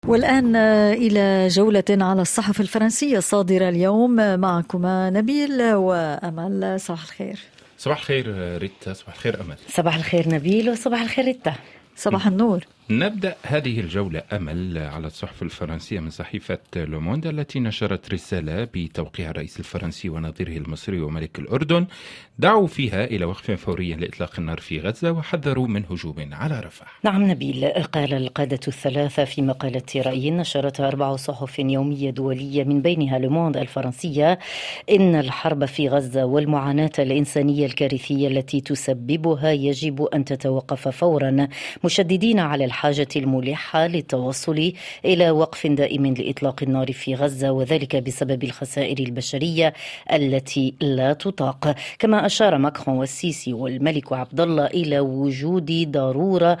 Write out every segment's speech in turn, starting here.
والآن إلى جولة على الصحف الفرنسية الصادرة اليوم. معكما نبيل وأمل. صباح الخير. صباح الخير ريتا. صباح الخير أمل. صباح الخير نبيل وصباح الخير ريتا. صباح النور. نبدأ هذه الجولة أمل على الصحف الفرنسية من صحيفة لوموند التي نشرت رسالة بتوقيع الرئيس الفرنسي ونظيره المصري وملك الأردن دعوا فيها إلى وقف فوري لإطلاق النار في غزة وحذروا من هجوم على رفح. نعم نبيل، قال القادة الثلاثة في مقالة رأي نشرتها 4 صحف يومية دولية من بينها لوموند الفرنسية إن الحرب في غزة والمعاناة الإنسانية الكارثية التي تسببها يجب أن تتوقف فورا، مشددين على الحاجة الملحة للتوصل إلى وقف دائم لإطلاق النار في غزة، وذلك بسبب الخسائر البشرية التي لا تطاق. كما أشار ماكرون والسيسي والملك عبد الله إلى وجود ضرورة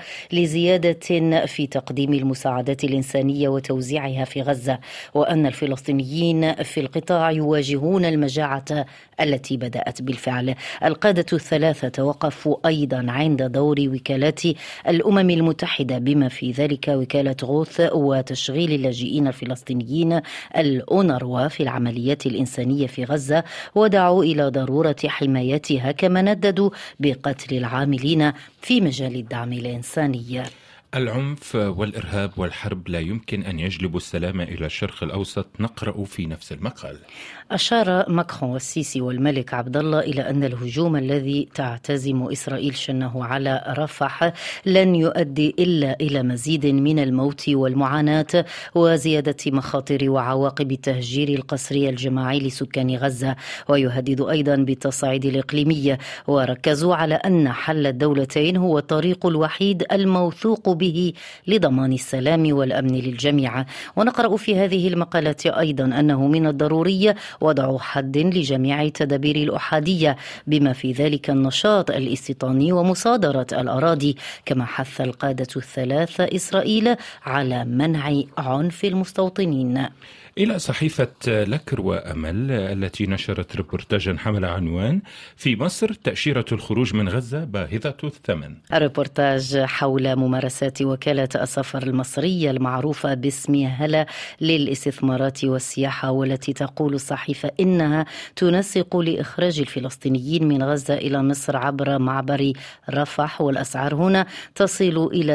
لزيادة في تقديم المساعدات الإنسانية وتوزيعها في غزة، وأن الفلسطينيين في القطاع يواجهون المجاعة التي بدأت بالفعل. القادة الثلاثة توقفوا أيضا عند دور وكالات الأمم المتحدة بما في ذلك وكالة غوث وتشغيل اللاجئين الفلسطينيين الأونروا في العمليات الإنسانية في غزة، ودعوا إلى ضرورة حمايتها، كما نددوا بقتل العاملين في مجال الدعم الإنساني. العنف والإرهاب والحرب لا يمكن أن يجلبوا السلام إلى الشرق الأوسط، نقرأ في نفس المقال. أشار ماكرون والسيسي والملك عبد الله إلى أن الهجوم الذي تعتزم إسرائيل شنه على رفح لن يؤدي إلا إلى مزيد من الموت والمعاناة وزيادة مخاطر وعواقب التهجير القسري الجماعي لسكان غزة، ويهدد أيضا بالتصعيد الإقليمي، وركزوا على أن حل الدولتين هو الطريق الوحيد الموثوق به لضمان السلام والأمن للجميع. ونقرأ في هذه المقالة أيضا أنه من الضروري وضع حد لجميع التدابير الأحادية بما في ذلك النشاط الاستيطاني ومصادرة الأراضي، كما حث القادة الثلاثة إسرائيل على منع عنف المستوطنين. إلى صحيفة لكر وأمل التي نشرت ريبورتاجا حمل عنوان في مصر تأشيرة الخروج من غزة باهظة الثمن. الريبورتاج حول ممارسات وكالة السفر المصرية المعروفة باسم هلا للاستثمارات والسياحة، والتي تقول الصحيفة إنها تنسق لإخراج الفلسطينيين من غزة إلى مصر عبر معبر رفح، والأسعار هنا تصل إلى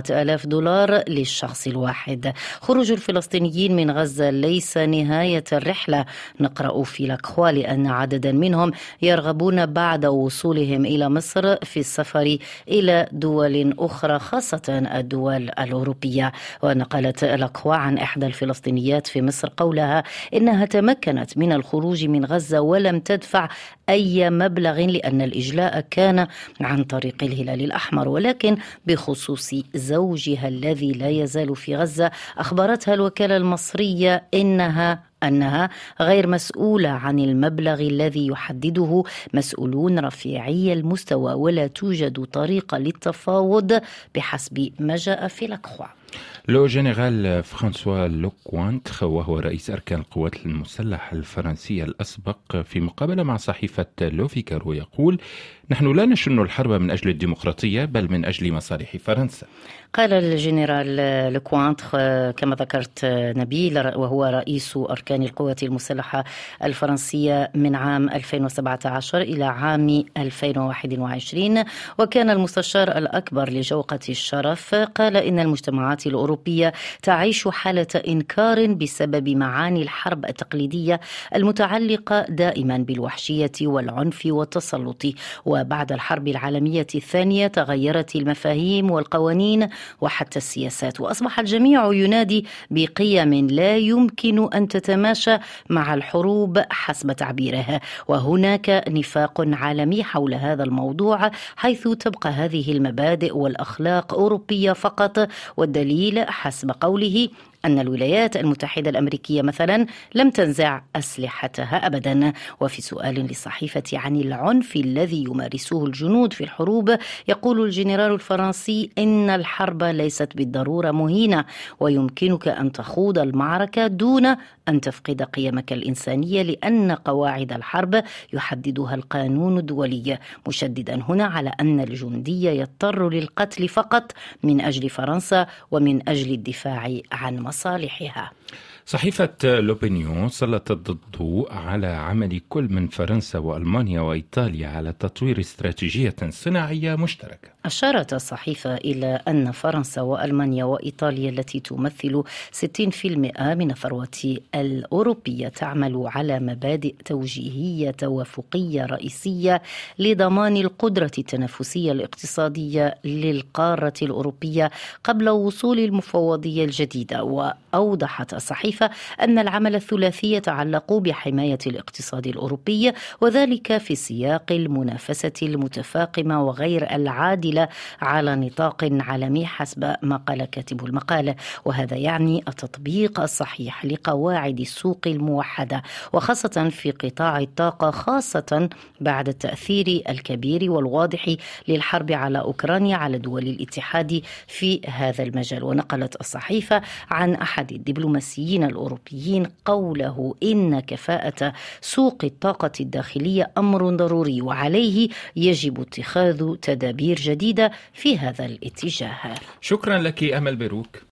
$7,000 للشخص الواحد. خروج الفلسطينيين من غزة ليس نهاية الرحلة، نقرأ في لاكخوا، لأن عددا منهم يرغبون بعد وصولهم إلى مصر في السفر إلى دول أخرى، خاصة الدول الأوروبية. ونقلت لاكخوا عن إحدى الفلسطينيات في مصر قولها إنها تمكنت من الخروج من غزة ولم تدفع أي مبلغ لأن الإجلاء كان عن طريق الهلال الأحمر، ولكن بخصوص زوجها الذي لا يزال في غزة أخبرتها الوكالة المصرية أنها غير مسؤولة عن المبلغ الذي يحدده مسؤولون رفيعي المستوى، ولا توجد طريقة للتفاوض بحسب ما جاء في لاكخوا. لو جنرال فرانسوا لوكوانت وهو رئيس أركان القوات المسلحة الفرنسية الأسبق في مقابلة مع صحيفة لو فيغارو يقول: نحن لا نشن الحرب من أجل الديمقراطية بل من أجل مصالح فرنسا. قال الجنرال لوكوانت كما ذكرت نبيل، وهو رئيس أركان القوات المسلحة الفرنسية من عام 2017 إلى عام 2021، وكان المستشار الأكبر لجوقة الشرف. قال إن المجتمعات الأوروبية تعيش حالة إنكار بسبب معاني الحرب التقليدية المتعلقة دائما بالوحشية والعنف والتسلط، وبعد الحرب العالمية الثانية تغيرت المفاهيم والقوانين وحتى السياسات، وأصبح الجميع ينادي بقيم لا يمكن أن تتماشى مع الحروب حسب تعبيره. وهناك نفاق عالمي حول هذا الموضوع، حيث تبقى هذه المبادئ والأخلاق أوروبية فقط، والدليل حسب قوله أن الولايات المتحدة الأمريكية مثلا لم تنزع أسلحتها أبدا. وفي سؤال للصحيفة عن العنف الذي يمارسه الجنود في الحروب، يقول الجنرال الفرنسي إن الحرب ليست بالضرورة مهينة، ويمكنك أن تخوض المعركة دون أن تفقد قيمك الإنسانية، لأن قواعد الحرب يحددها القانون الدولي، مشددا هنا على أن الجندي يضطر للقتل فقط من أجل فرنسا ومن أجل الدفاع عن مصالحها. صحيفة لوبينيون سلطت الضوء على عمل كل من فرنسا وألمانيا وإيطاليا على تطوير استراتيجية صناعية مشتركة. أشارت الصحيفة إلى أن فرنسا وألمانيا وإيطاليا التي تمثل 60% من الثروة الأوروبية تعمل على مبادئ توجيهية توافقية رئيسية لضمان القدرة التنافسية الاقتصادية للقارة الأوروبية قبل وصول المفوضية الجديدة. وأوضحت الصحيفة أن العمل الثلاثي يتعلق بحماية الاقتصاد الأوروبي، وذلك في سياق المنافسة المتفاقمة وغير العادلة على نطاق عالمي حسب ما قال كاتب المقالة. وهذا يعني التطبيق الصحيح لقواعد السوق الموحدة، وخاصة في قطاع الطاقة، خاصة بعد التأثير الكبير والواضح للحرب على أوكرانيا على دول الاتحاد في هذا المجال. ونقلت الصحيفة عن أحد الدبلوماسيين الأوروبيين قوله إن كفاءة سوق الطاقة الداخلية أمر ضروري، وعليه يجب اتخاذ تدابير جديدة في هذا الاتجاه. شكرا لك أمل بيروك.